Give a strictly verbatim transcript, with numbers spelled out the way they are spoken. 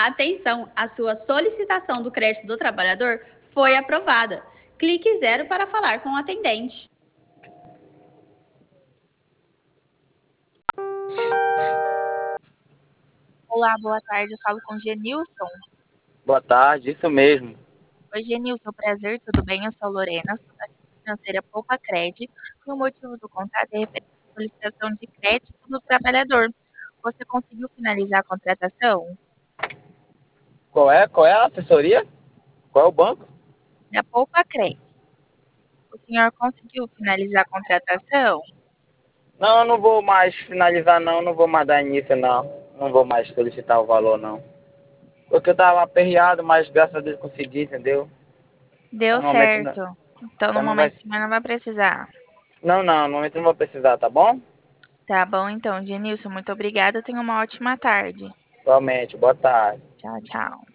Atenção, a sua solicitação do crédito do trabalhador foi aprovada. Clique zero para falar com o atendente. Olá, boa tarde. Eu falo com o Genilson. Boa tarde, isso mesmo. Oi, Genilson, prazer, tudo bem? Eu sou a Lorena, sou da financeira Poupa Cred. E o motivo do contato é referente à solicitação de crédito do trabalhador. Você conseguiu finalizar a contratação? Qual é? Qual é a assessoria? Qual é o banco? Da Poupa Cred. O senhor conseguiu finalizar a contratação? Não, eu não vou mais finalizar não, não vou mais dar início não. Não vou mais solicitar o valor não. Porque eu tava aperreado, mas graças a Deus consegui, entendeu? Deu Então, no momento não, certo. Então, no então não vai. momento, o senhor não vai precisar. Não, não, no momento não vou precisar, tá bom? Tá bom, então, Genilson, muito obrigada. Tenha uma ótima tarde. Igualmente, boa tarde. Tchau, tchau.